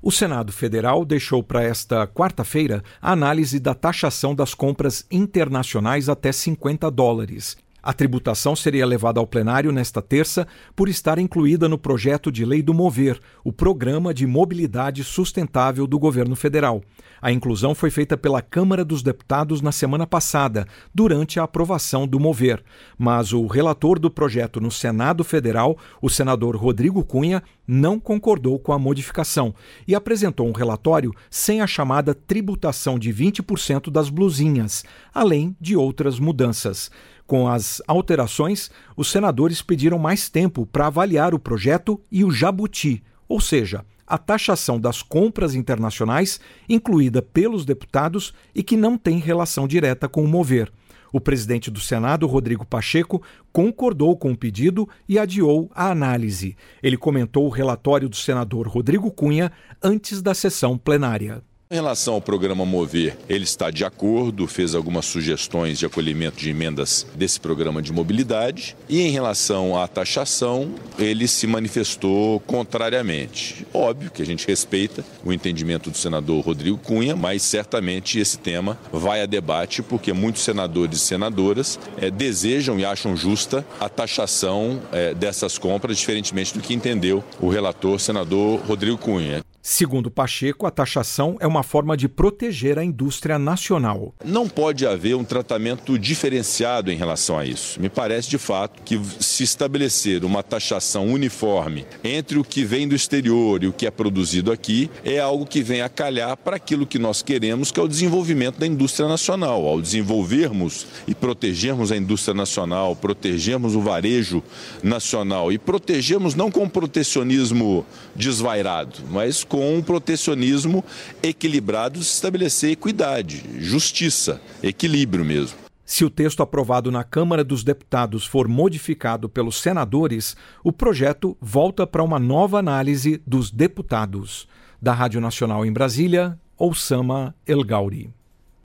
O Senado Federal deixou para esta quarta-feira a análise da taxação das compras internacionais até $50. A tributação seria levada ao plenário nesta terça por estar incluída no projeto de lei do MOVER, o Programa de Mobilidade Sustentável do Governo Federal. A inclusão foi feita pela Câmara dos Deputados na semana passada, durante a aprovação do MOVER. Mas o relator do projeto no Senado Federal, o senador Rodrigo Cunha, não concordou com a modificação e apresentou um relatório sem a chamada tributação de 20% das blusinhas, além de outras mudanças. Com as alterações, os senadores pediram mais tempo para avaliar o projeto e o jabuti, ou seja, a taxação das compras internacionais incluída pelos deputados e que não tem relação direta com o MOVER. O presidente do Senado, Rodrigo Pacheco, concordou com o pedido e adiou a análise. Ele comentou o relatório do senador Rodrigo Cunha antes da sessão plenária. Em relação ao programa MOVER, ele está de acordo, fez algumas sugestões de acolhimento de emendas desse programa de mobilidade e em relação à taxação, ele se manifestou contrariamente. Óbvio que a gente respeita o entendimento do senador Rodrigo Cunha, mas certamente esse tema vai a debate porque muitos senadores e senadoras desejam e acham justa a taxação dessas compras, diferentemente do que entendeu o relator senador Rodrigo Cunha. Segundo Pacheco, a taxação é uma forma de proteger a indústria nacional. Não pode haver um tratamento diferenciado em relação a isso. Me parece, de fato, que se estabelecer uma taxação uniforme entre o que vem do exterior e o que é produzido aqui é algo que vem a calhar para aquilo que nós queremos, que é o desenvolvimento da indústria nacional. Ao desenvolvermos e protegermos a indústria nacional, protegermos o varejo nacional e protegermos não com protecionismo desvairado, mas com um protecionismo equilibrado, se estabelecer equidade, justiça, equilíbrio mesmo. Se o texto aprovado na Câmara dos Deputados for modificado pelos senadores, o projeto volta para uma nova análise dos deputados. Da Rádio Nacional em Brasília, Oussama El Gauri.